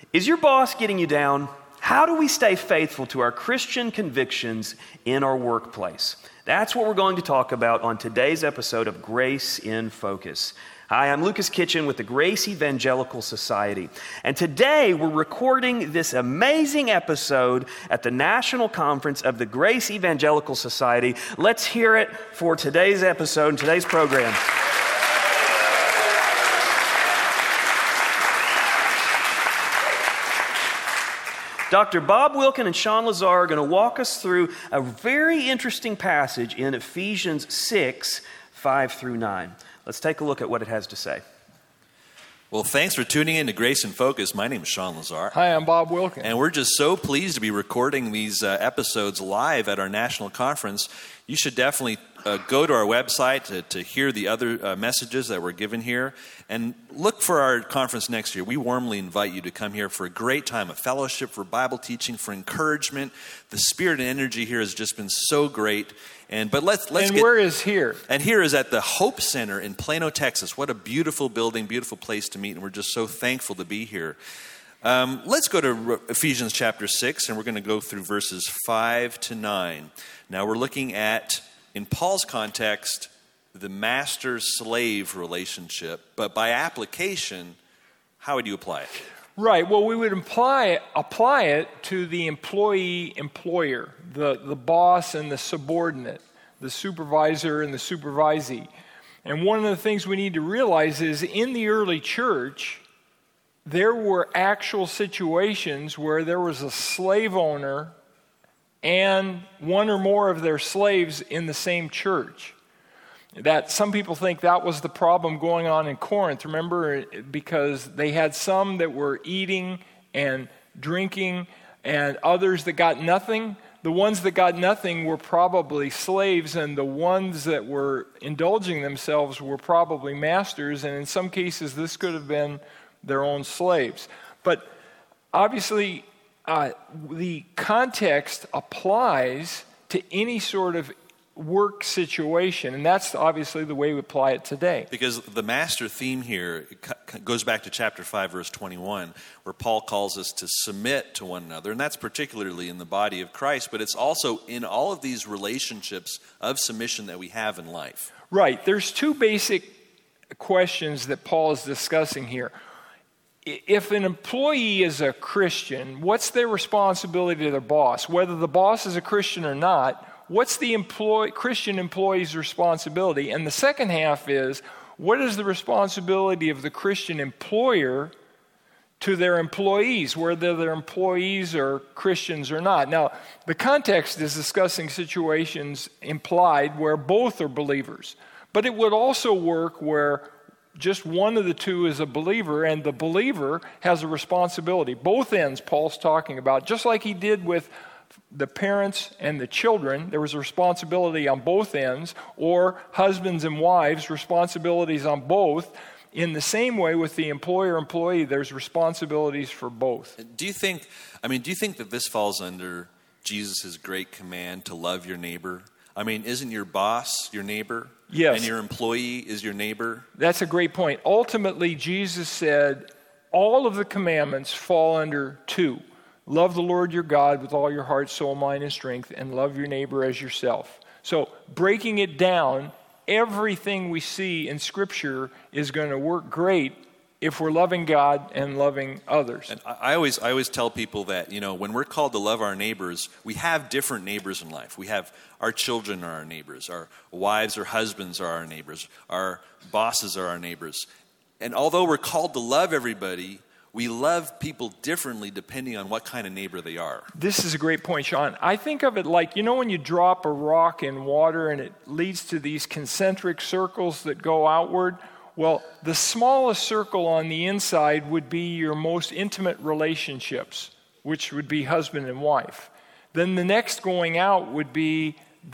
Is your boss getting you down? How do we stay faithful to our Christian convictions in our workplace? That's what we're going to talk about on today's episode of Grace in Focus. Hi, I'm Lucas Kitchen with the Grace Evangelical Society. And today we're recording this amazing episode at the National Conference of the Grace Evangelical Society. Let's hear it for today's episode and today's program. Dr. Bob Wilkin and Sean Lazar are going to walk us through a very interesting passage in Ephesians 6, 5 through 9. Let's take a look at what it has to say. Well, thanks for tuning in to Grace in Focus. My name is Sean Lazar. Hi, I'm Bob Wilkin. And we're just so pleased to be recording these episodes live at our national conference. You should definitely go to our website to hear the other messages that were given here. And look for our conference next year. We warmly invite you to come here for a great time of fellowship, for Bible teaching, for encouragement. The spirit and energy here has just been so great. But let's where is here? And here is at the Hope Center in Plano, Texas. What a beautiful building, beautiful place to meet, and we're just so thankful to be here. Let's go to Ephesians chapter 6, and we're going to go through verses 5 to 9. Now we're looking at, in Paul's context, the master-slave relationship, but by application, how would you apply it? Right. Well, we would apply it to the employee-employer, the boss and the subordinate, the supervisor and the supervisee. And one of the things we need to realize is in the early church, there were actual situations where there was a slave owner and one or more of their slaves in the same church. That some people think that was the problem going on in Corinth, remember, because they had some that were eating and drinking and others that got nothing. The ones that got nothing were probably slaves, and the ones that were indulging themselves were probably masters, and in some cases this could have been their own slaves. But obviously the context applies to any sort of work situation, and that's obviously the way we apply it today. Because the master theme here goes back to chapter 5, verse 21, where Paul calls us to submit to one another, and that's particularly in the body of Christ, but it's also in all of these relationships of submission that we have in life. Right. There's two basic questions that Paul is discussing here. If an employee is a Christian, what's their responsibility to their boss? Whether the boss is a Christian or not, what's the Christian employee's responsibility? And the second half is, what is the responsibility of the Christian employer to their employees, whether their employees are Christians or not? Now, the context is discussing situations implied where both are believers. But it would also work where just one of the two is a believer, and the believer has a responsibility. Both ends Paul's talking about, just like he did with the parents and the children. There was a responsibility on both ends, or husbands and wives, responsibilities on both. In the same way with the employer-employee, there's responsibilities for both. Do you think that this falls under Jesus' great command to love your neighbor? I mean, isn't your boss your neighbor? Yes. And your employee is your neighbor? That's a great point. Ultimately, Jesus said all of the commandments fall under two. Love the Lord your God with all your heart, soul, mind, and strength, and love your neighbor as yourself. So breaking it down, everything we see in Scripture is going to work great if we're loving God and loving others. And I always tell people that, when we're called to love our neighbors, we have different neighbors in life. We have our children are our neighbors, our wives or husbands are our neighbors, our bosses are our neighbors. And although we're called to love everybody, we love people differently depending on what kind of neighbor they are. This is a great point, Sean. I think of it like, when you drop a rock in water and it leads to these concentric circles that go outward. Well, the smallest circle on the inside would be your most intimate relationships, which would be husband and wife. Then the next going out would be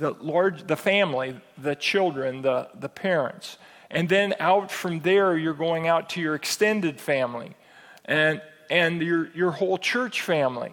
the family, the children, the parents. And then out from there, you're going out to your extended family and your whole church family.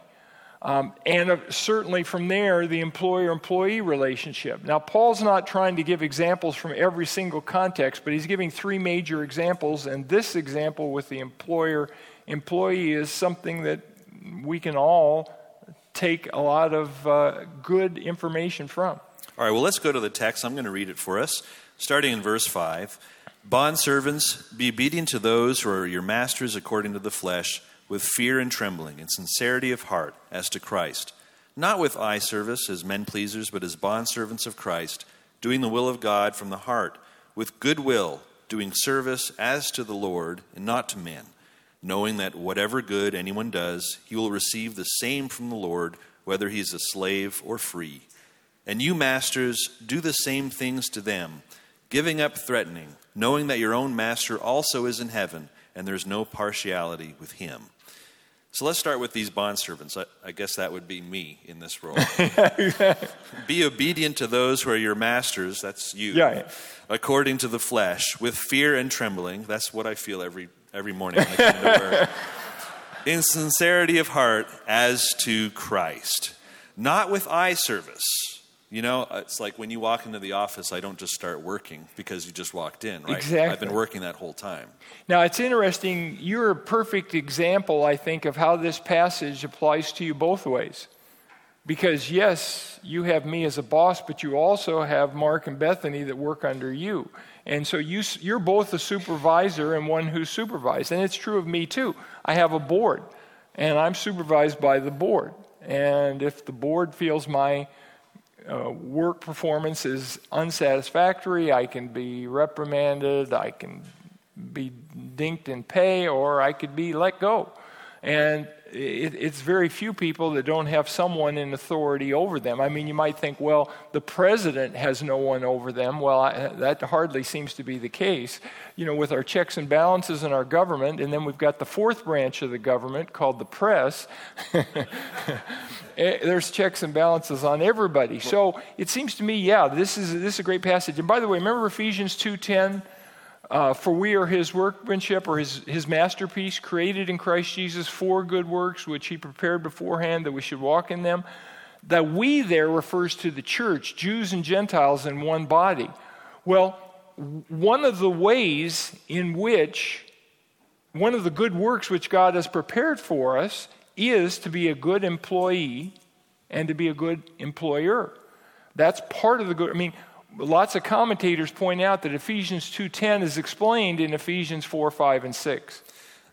And certainly from there, the employer-employee relationship. Now, Paul's not trying to give examples from every single context, but he's giving three major examples, and this example with the employer employee is something that we can all take a lot of good information from. All right, well, let's go to the text. I'm going to read it for us, starting in verse 5. Bondservants, be obedient to those who are your masters according to the flesh, with fear and trembling and sincerity of heart, as to Christ, not with eye service as men pleasers, but as bondservants of Christ, doing the will of God from the heart, with good will, doing service as to the Lord and not to men, knowing that whatever good anyone does, he will receive the same from the Lord, whether he is a slave or free. And you, masters, do the same things to them, giving up threatening, knowing that your own master also is in heaven, and there's no partiality with him. So let's start with these bondservants. I guess that would be me in this role. Be obedient to those who are your masters, that's you, according to the flesh, with fear and trembling. That's what I feel every morning when I come to work. In sincerity of heart, as to Christ. Not with eye service. You know, it's like when you walk into the office, I don't just start working because you just walked in, right? Exactly. I've been working that whole time. Now, it's interesting. You're a perfect example, I think, of how this passage applies to you both ways. Because, yes, you have me as a boss, but you also have Mark and Bethany that work under you. And so you're both a supervisor and one who's supervised. And it's true of me, too. I have a board, and I'm supervised by the board. And if the board feels my work performance is unsatisfactory, I can be reprimanded, I can be dinked in pay, or I could be let go. And it's very few people that don't have someone in authority over them. I mean, you might think, well, the president has no one over them. Well, that hardly seems to be the case. You know, with our checks and balances in our government, and then we've got the fourth branch of the government called the press. There's checks and balances on everybody. So it seems to me, yeah, this is a great passage. And by the way, remember Ephesians 2:10? For we are his workmanship, or his masterpiece, created in Christ Jesus for good works, which he prepared beforehand that we should walk in them. That we there refers to the church, Jews and Gentiles in one body. Well, one of the ways in which, one of the good works which God has prepared for us is to be a good employee and to be a good employer. That's part of the good. I mean, lots of commentators point out that Ephesians 2:10 is explained in Ephesians 4, 5, and 6.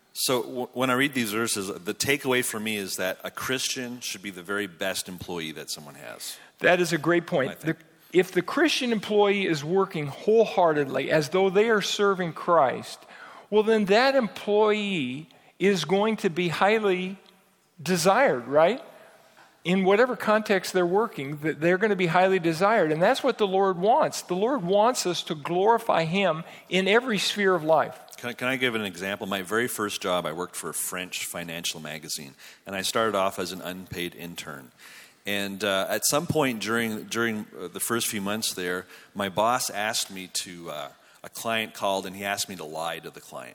So when I read these verses, the takeaway for me is that a Christian should be the very best employee that someone has. That is a great point. If the Christian employee is working wholeheartedly as though they are serving Christ, well, then that employee is going to be highly desired, right? In whatever context they're working, they're going to be highly desired. And that's what the Lord wants. The Lord wants us to glorify him in every sphere of life. Can I give an example? My very first job, I worked for a French financial magazine, and I started off as an unpaid intern. And at some point during the first few months there, my boss asked me to, a client called, and he asked me to lie to the client.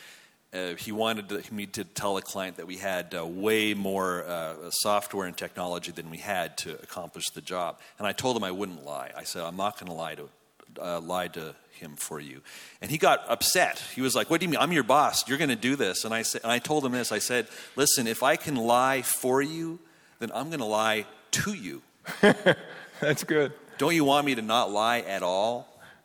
He wanted me to tell the client that we had way more software and technology than we had to accomplish the job. And I told him I wouldn't lie. I said, I'm not going to lie to him for you. And he got upset. He was like, what do you mean? I'm your boss. You're going to do this. And I told him this. I said, listen, if I can lie for you, then I'm going to lie to you. That's good. Don't you want me to not lie at all?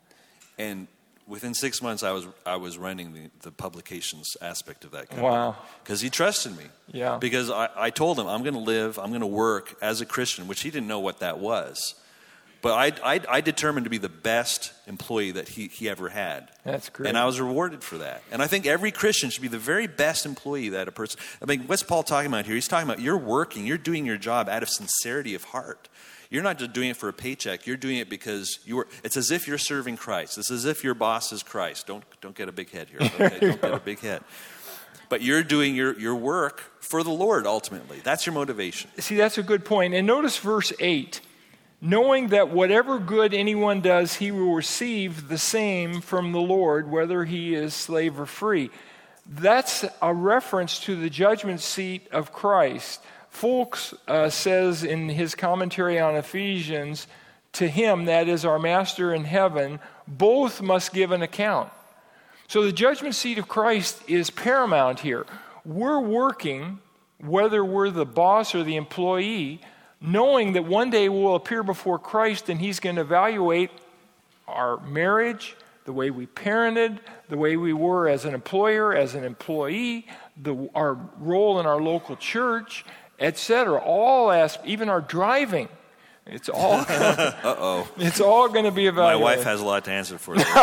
And within 6 months, I was running the publications aspect of that company. Wow. Because he trusted me. Yeah. Because I told him, I'm going to work as a Christian, which he didn't know what that was. But I determined to be the best employee that he ever had. That's great. And I was rewarded for that. And I think every Christian should be the very best employee that a person... I mean, what's Paul talking about here? He's talking about you're working, you're doing your job out of sincerity of heart. You're not just doing it for a paycheck. You're doing it because it's as if you're serving Christ. It's as if your boss is Christ. Don't get a big head here. Okay? Don't get a big head. But you're doing your work for the Lord ultimately. That's your motivation. See, that's a good point. And notice verse 8. Knowing that whatever good anyone does, he will receive the same from the Lord, whether he is slave or free. That's a reference to the judgment seat of Christ. Fulks says in his commentary on Ephesians, to him, that is our master in heaven, both must give an account. So the judgment seat of Christ is paramount here. we're working, whether we're the boss or the employee, knowing that one day we'll appear before Christ and he's going to evaluate our marriage, the way we parented, the way we were as an employer, as an employee, our role in our local church, etc. Even our driving. It's all it's all going to be evaluated. My wife has a lot to answer for there.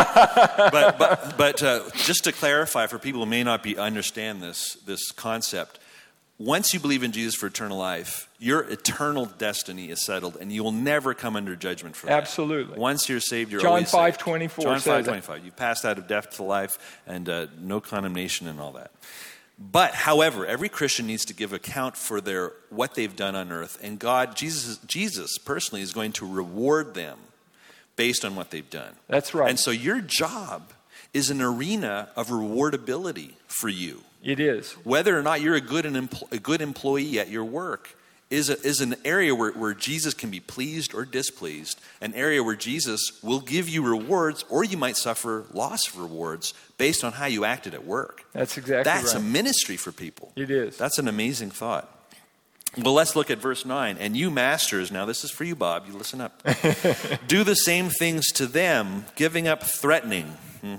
but just to clarify for people who may not understand this concept, once you believe in Jesus for eternal life, your eternal destiny is settled, and you will never come under judgment for that. Absolutely. Once you're saved, you're John always saved. 5:24 John says 5:25. You passed out of death to life, and no condemnation and all that. But, however, every Christian needs to give account for what they've done on earth, and Jesus personally is going to reward them based on what they've done. That's right. And so your job is an arena of rewardability for you. It is. Whether or not you're a good employee at your work is an area where Jesus can be pleased or displeased, an area where Jesus will give you rewards, or you might suffer loss of rewards based on how you acted at work. That's exactly right. That's a ministry for people. It is. That's an amazing thought. Well, let's look at verse 9. And you masters, now this is for you, Bob, you listen up. Do the same things to them, giving up threatening.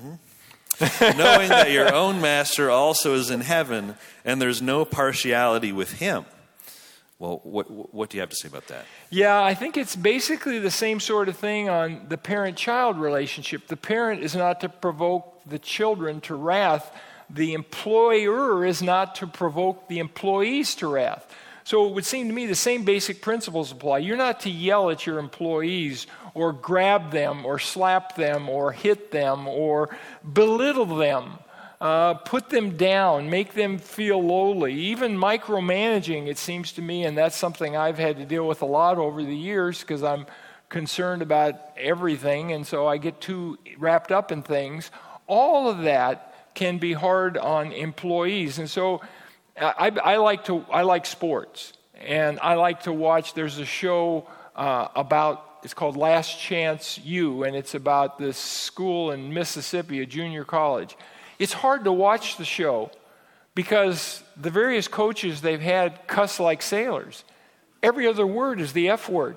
Knowing that your own master also is in heaven, and there's no partiality with him. Well, what do you have to say about that? Yeah, I think it's basically the same sort of thing on the parent-child relationship. The parent is not to provoke the children to wrath. The employer is not to provoke the employees to wrath. So it would seem to me the same basic principles apply. You're not to yell at your employees or grab them or slap them or hit them or belittle them. Put them down, make them feel lowly. Even micromanaging, it seems to me, and that's something I've had to deal with a lot over the years because I'm concerned about everything, and so I get too wrapped up in things. All of that can be hard on employees, and so I like sports, and I like to watch. There's a show it's called Last Chance U, and it's about this school in Mississippi, a junior college. It's hard to watch the show because the various coaches they've had cuss like sailors. Every other word is the F word.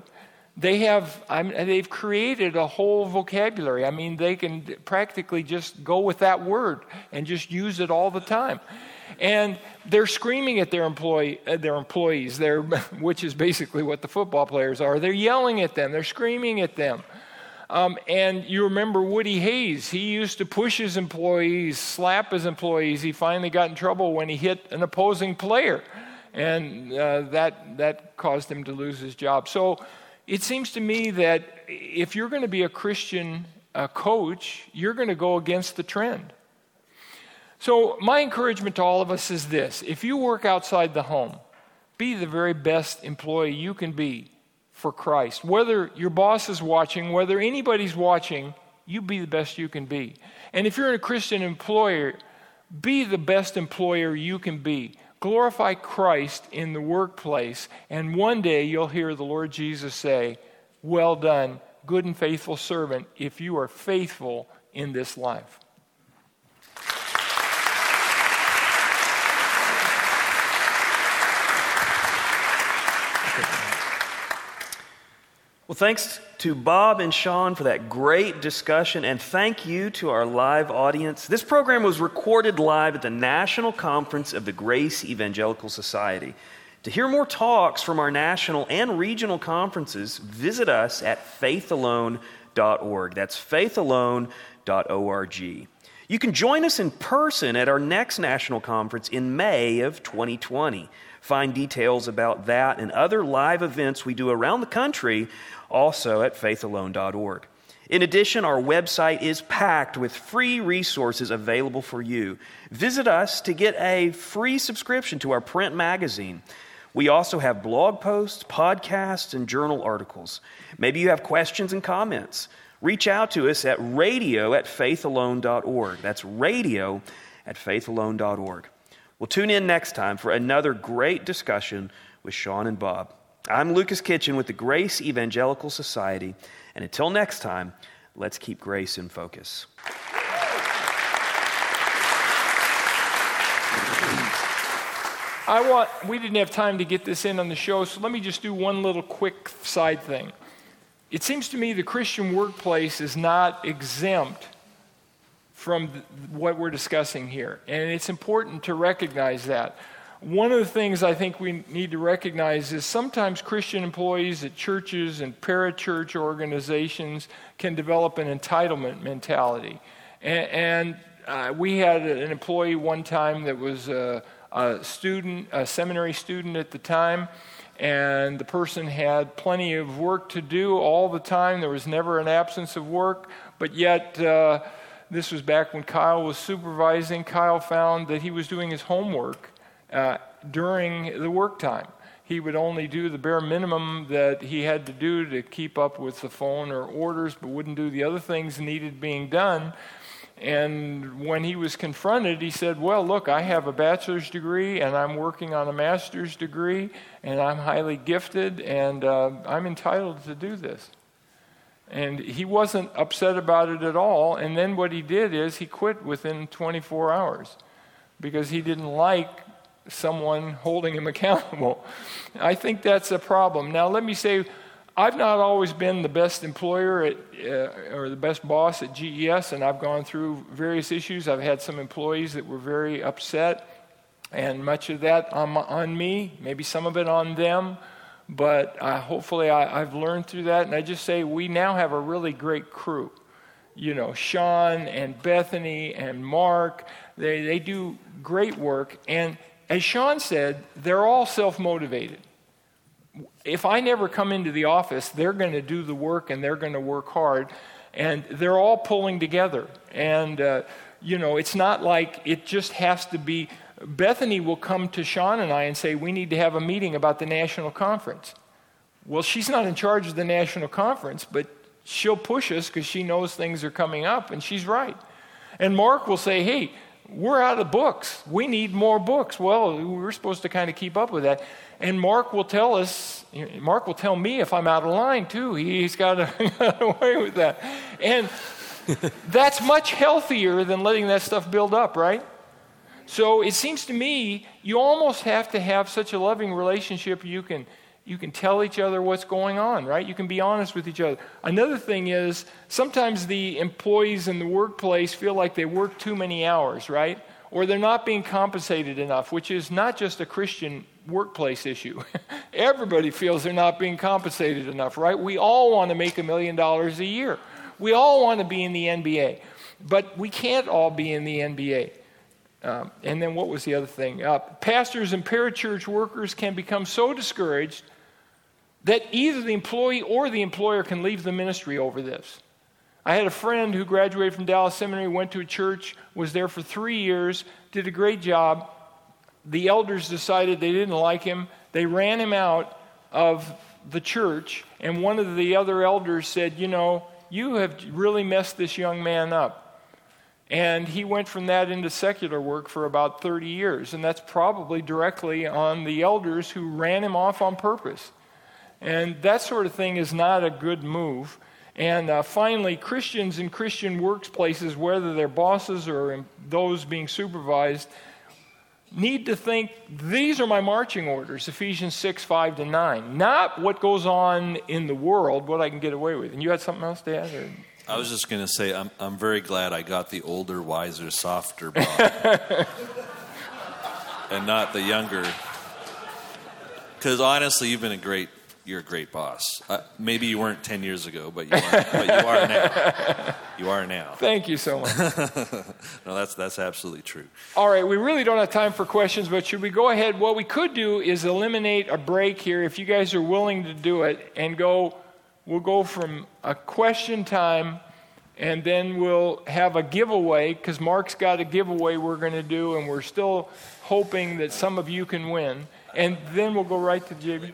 They've created a whole vocabulary. I mean, they can practically just go with that word and just use it all the time. And they're screaming at their employees, which is basically what the football players are. They're yelling at them. They're screaming at them. And you remember Woody Hayes. He used to push his employees, slap his employees. He finally got in trouble when he hit an opposing player. And that caused him to lose his job. So it seems to me that if you're going to be a Christian coach, you're going to go against the trend. So my encouragement to all of us is this. If you work outside the home, be the very best employee you can be for Christ. Whether your boss is watching, whether anybody's watching, you be the best you can be. And if you're a Christian employer, be the best employer you can be. Glorify Christ in the workplace, and one day you'll hear the Lord Jesus say, "Well done, good and faithful servant," if you are faithful in this life. Well, thanks to Bob and Sean for that great discussion, and thank you to our live audience. This program was recorded live at the National Conference of the Grace Evangelical Society. To hear more talks from our national and regional conferences, visit us at faithalone.org. That's faithalone.org. You can join us in person at our next national conference in May of 2020. Find details about that and other live events we do around the country also at faithalone.org. In addition, our website is packed with free resources available for you. Visit us to get a free subscription to our print magazine. We also have blog posts, podcasts, and journal articles. Maybe you have questions and comments. Reach out to us at radio@faithalone.org. That's radio@faithalone.org. We'll tune in next time for another great discussion with Sean and Bob. I'm Lucas Kitchen with the Grace Evangelical Society, and until next time, let's keep grace in focus. we didn't have time to get this in on the show, so let me just do one little quick side thing. It seems to me the Christian workplace is not exempt from what we're discussing here, and it's important to recognize that. One of the things I think we need to recognize is sometimes Christian employees at churches and parachurch organizations can develop an entitlement mentality. And we had an employee one time that was a seminary student at the time, and the person had plenty of work to do all the time. There was never an absence of work, but yet this was back when Kyle was supervising. Kyle found that he was doing his homework during the work time. He would only do the bare minimum that he had to do to keep up with the phone or orders, but wouldn't do the other things needed being done. And when he was confronted, he said, well, look, I have a bachelor's degree and I'm working on a master's degree and I'm highly gifted and I'm entitled to do this. And he wasn't upset about it at all. And then what he did is he quit within 24 hours because he didn't like someone holding him accountable. I think that's a problem. Now, let me say, I've not always been the best employer or the best boss at GES, and I've gone through various issues. I've had some employees that were very upset, and much of that on me, maybe some of it on them, but hopefully I've learned through that, and I just say we now have a really great crew. You know, Sean and Bethany and Mark, they do great work, and as Sean said, they're all self-motivated. If I never come into the office, they're going to do the work and they're going to work hard, and they're all pulling together. And, it's not like it just has to be. Bethany will come to Sean and I and say, we need to have a meeting about the national conference. Well, she's not in charge of the national conference, but she'll push us because she knows things are coming up, and she's right. And Mark will say, hey, we're out of books. We need more books. Well, we're supposed to kind of keep up with that. And Mark will tell me if I'm out of line too. He's got away with that. And that's much healthier than letting that stuff build up, right? So it seems to me you almost have to have such a loving relationship you can tell each other what's going on, right? You can be honest with each other. Another thing is sometimes the employees in the workplace feel like they work too many hours, right? Or they're not being compensated enough, which is not just a Christian workplace issue. Everybody feels they're not being compensated enough, right? We all want to make $1 million a year. We all want to be in the NBA, but we can't all be in the NBA. And then what was the other thing? Pastors and parachurch workers can become so discouraged that either the employee or the employer can leave the ministry over this. I had a friend who graduated from Dallas Seminary, went to a church, was there for 3 years, did a great job. The elders decided they didn't like him. They ran him out of the church, and one of the other elders said, you have really messed this young man up. And he went from that into secular work for about 30 years, and that's probably directly on the elders who ran him off on purpose. And that sort of thing is not a good move. And finally, Christians in Christian workplaces, whether they're bosses or those being supervised, need to think, these are my marching orders, Ephesians 6:5-9. Not what goes on in the world, what I can get away with. And you had something else to add? Or? I was just going to say, I'm very glad I got the older, wiser, softer boss. And not the younger. Because honestly, you're a great boss. Maybe you weren't 10 years ago, but you are now. You are now. Thank you so much. No, that's absolutely true. All right, we really don't have time for questions, but should we go ahead? What we could do is eliminate a break here, if you guys are willing to do it, and we'll go from a question time, and then we'll have a giveaway, because Mark's got a giveaway we're going to do, and we're still hoping that some of you can win. And then we'll go right to JB.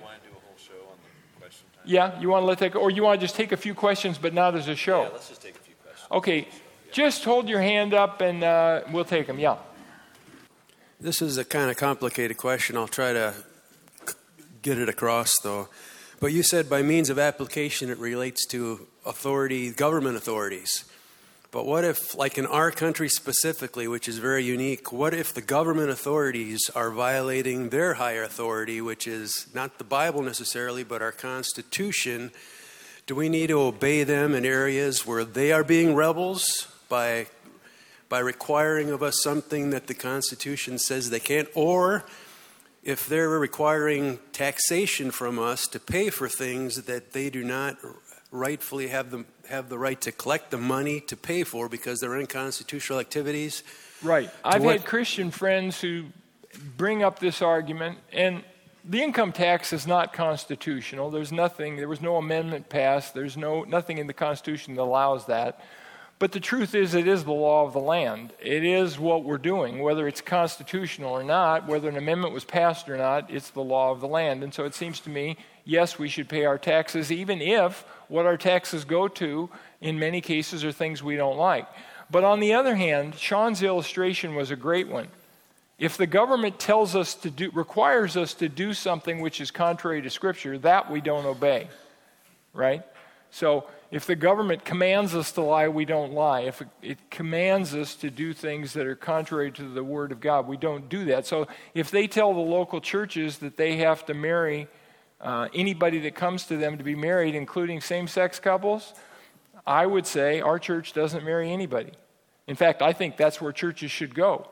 Yeah, you want to let that go? Or you want to just take a few questions but not as a show? Yeah, let's just take a few questions. Okay, just hold your hand up and we'll take them. Yeah. This is a kind of complicated question. I'll try to get it across, though. But you said by means of application it relates to government authorities. But what if, like in our country specifically, which is very unique, what if the government authorities are violating their higher authority, which is not the Bible necessarily, but our Constitution? Do we need to obey them in areas where they are being rebels by requiring of us something that the Constitution says they can't? Or if they're requiring taxation from us to pay for things that they do not rightfully have the right to collect the money to pay for because they're unconstitutional activities? Right. I've had Christian friends who bring up this argument, and the income tax is not constitutional. There was no amendment passed. There's nothing in the Constitution that allows that. But the truth is, it is the law of the land. It is what we're doing, whether it's constitutional or not, whether an amendment was passed or not, it's the law of the land. And so it seems to me, yes, we should pay our taxes, even if what our taxes go to, in many cases, are things we don't like. But on the other hand, Sean's illustration was a great one. If the government requires us to do something which is contrary to Scripture, that we don't obey, right? So if the government commands us to lie, we don't lie. If it commands us to do things that are contrary to the Word of God, we don't do that. So if they tell the local churches that they have to marry anybody that comes to them to be married, including same-sex couples, I would say our church doesn't marry anybody. In fact, I think that's where churches should go.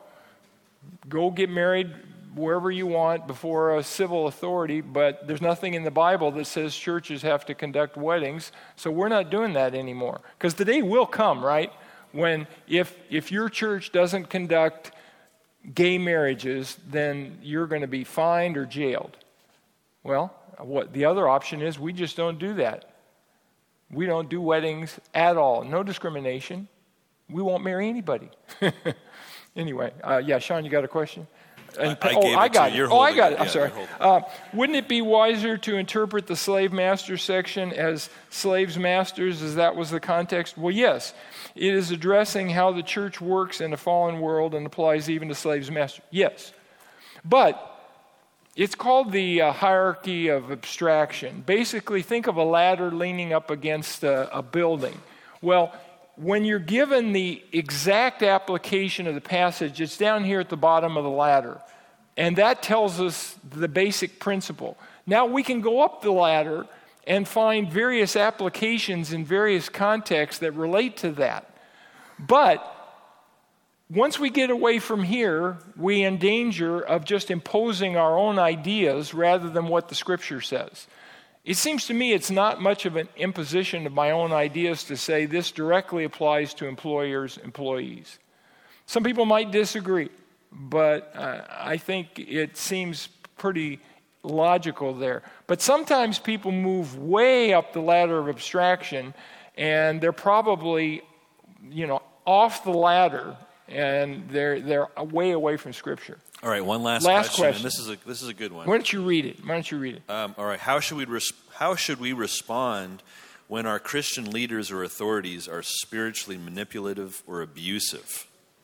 Go get married wherever you want before a civil authority, but there's nothing in the Bible that says churches have to conduct weddings, so we're not doing that anymore. Because the day will come, right, when if your church doesn't conduct gay marriages, then you're going to be fined or jailed. Well, what the other option is, we just don't do that. We don't do weddings at all. No discrimination. We won't marry anybody. Anyway, Sean, you got a question? I got it. I'm sorry. Wouldn't it be wiser to interpret the slave master section as slaves masters, as that was the context? Well, yes. It is addressing how the church works in a fallen world and applies even to slaves masters. Yes. But it's called the hierarchy of abstraction. Basically, think of a ladder leaning up against a building. Well, when you're given the exact application of the passage, it's down here at the bottom of the ladder. And that tells us the basic principle. Now we can go up the ladder and find various applications in various contexts that relate to that. But once we get away from here, we're in danger of just imposing our own ideas rather than what the Scripture says. It seems to me it's not much of an imposition of my own ideas to say this directly applies to employees. Some people might disagree, but I think it seems pretty logical there. But sometimes people move way up the ladder of abstraction, and they're probably, off the ladder, and they're way away from Scripture. All right, one last question. And this is a good one. Why don't you read it? All right, how should we respond when our Christian leaders or authorities are spiritually manipulative or abusive?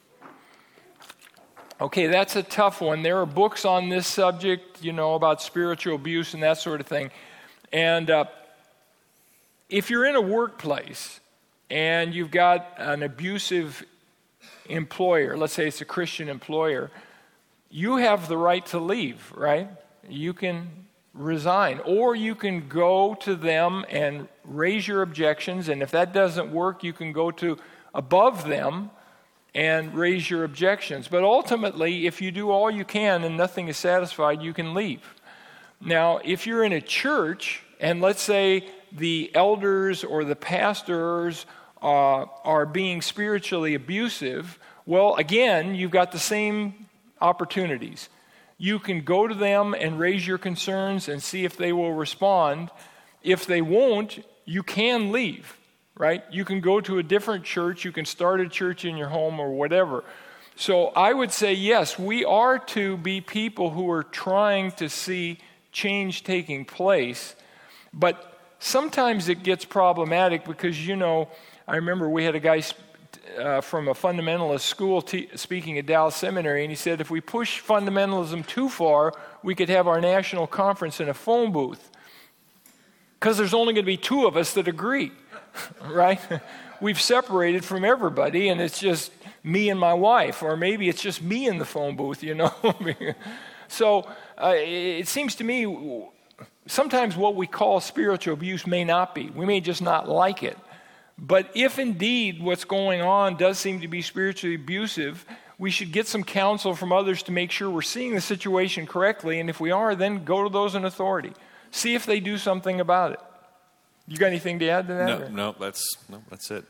Okay, that's a tough one. There are books on this subject, about spiritual abuse and that sort of thing. And if you're in a workplace and you've got an abusive employer, let's say it's a Christian employer, you have the right to leave, right? You can resign, or you can go to them and raise your objections, and if that doesn't work, you can go to above them and raise your objections. But ultimately, if you do all you can and nothing is satisfied, you can leave. Now, if you're in a church, and let's say the elders or the pastors are being spiritually abusive, well, again, you've got the same opportunities. You can go to them and raise your concerns and see if they will respond. If they won't, you can leave, right? You can go to a different church. You can start a church in your home or whatever. So I would say, yes, we are to be people who are trying to see change taking place. But sometimes it gets problematic because, I remember we had a guy from a fundamentalist school speaking at Dallas Seminary, and he said if we push fundamentalism too far, we could have our national conference in a phone booth because there's only going to be two of us that agree, right? we've separated from everybody, and it's just me and my wife, or maybe it's just me in the phone booth, So it seems to me sometimes what we call spiritual abuse may not be. We may just not like it. But if indeed what's going on does seem to be spiritually abusive, we should get some counsel from others to make sure we're seeing the situation correctly. And if we are, then go to those in authority. See if they do something about it. You got anything to add to that? No, that's it.